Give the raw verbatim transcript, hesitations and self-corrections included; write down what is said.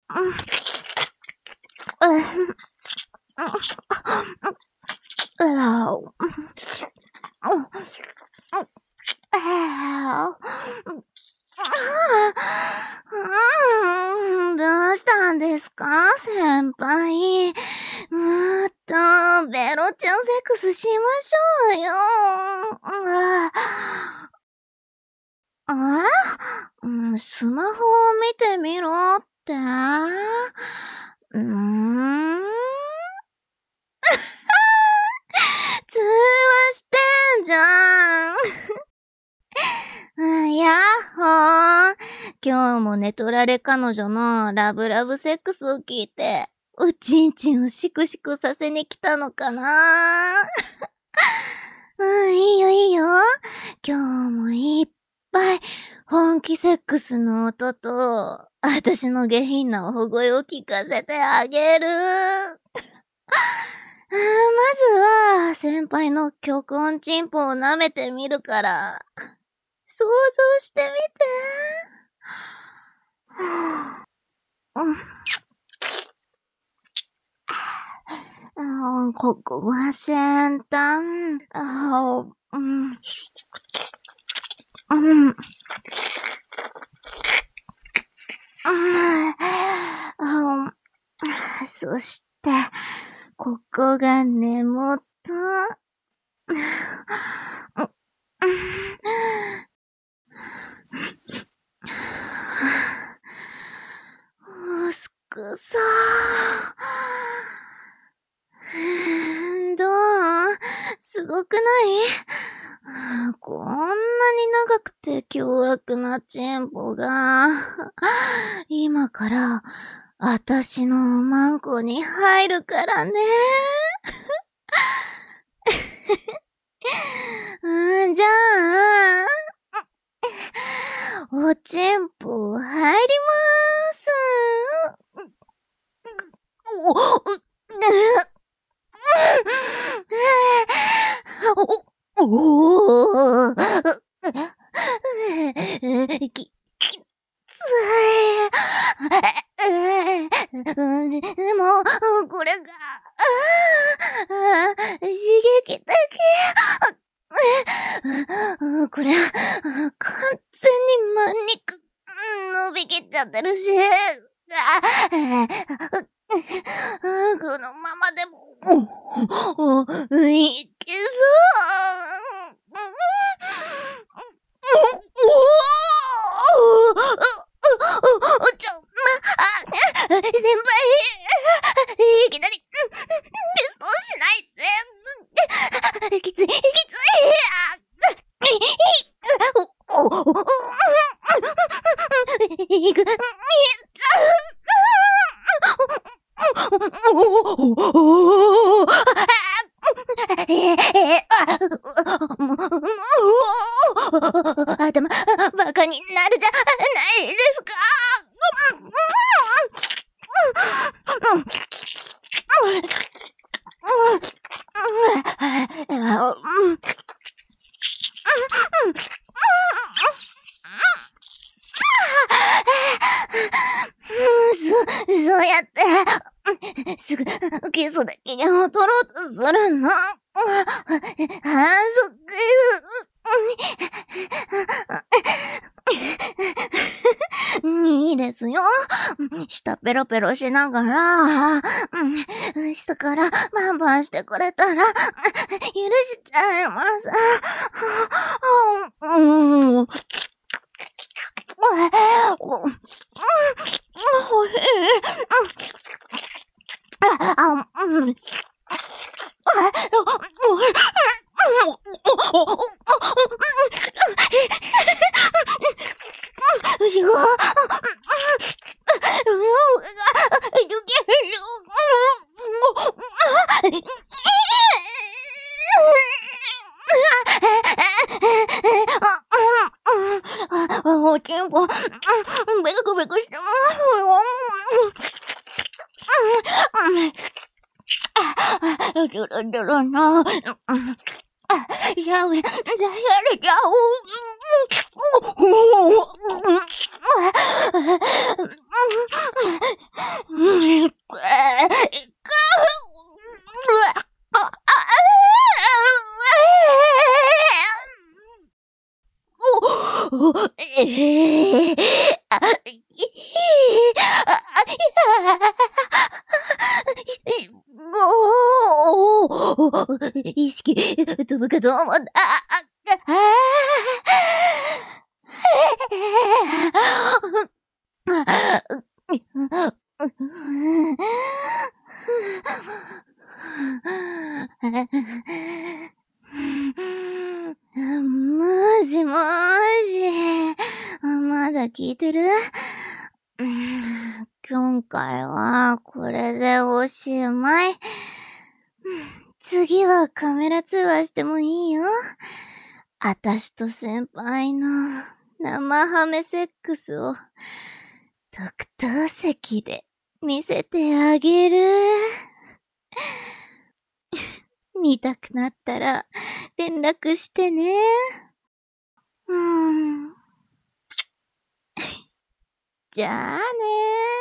どうしたんですか、先輩。もっと、ベロチュンセックスしましょうよ。あうん、スマホを見てみろって。うーん通話してんじゃん。やっほー。今日も寝取られ彼女のラブラブセックスを聞いて、おちんちんをシクシクさせに来たのかな。うん、いいよいいよ。今日もいっぱい本気セックスの音と、私の下品なおほ声を聞かせてあげる。まずは、先輩の極音チンポを舐めてみるから、想像してみて。うん、ここは先端。あうん。うん。うん。そして、ここが根元。うすくさー。どう？すごくない？こんなに長くて凶悪なチンポが、今から、あたしのおまんこに入るからね。うん、じゃあ、おちんぽ入りまーす。お、お、おー、き、きつい。でも、これが、刺激的。これ、完全に真肉、伸びきっちゃってるし、このままでも、いけそう。ちょ、ま、先輩、いきなり、ベストしないで。きつい、きつい。いく、見えちゃう。頭、バカになるじゃないですか。そ、そうやって、すぐ、キスで機嫌を取ろうとするの。反則。いいですよ。舌ペロペロしながら、下からバンバンしてくれたら、許しちゃいます。うん。おちんぽ、ベクベクしてますよ。ドロドロの、シャウ、シャレちゃう。 お、ええあ、いあ、あ、いやおお意識飛ぶかと思った。あ、あ、もしもーし。まだ聞いてる？今回はこれでおしまい。次はカメラ通話してもいいよ。あたしと先輩の生ハメセックスを特等席で見せてあげる。見たくなったら連絡してね。うーん。じゃあねー。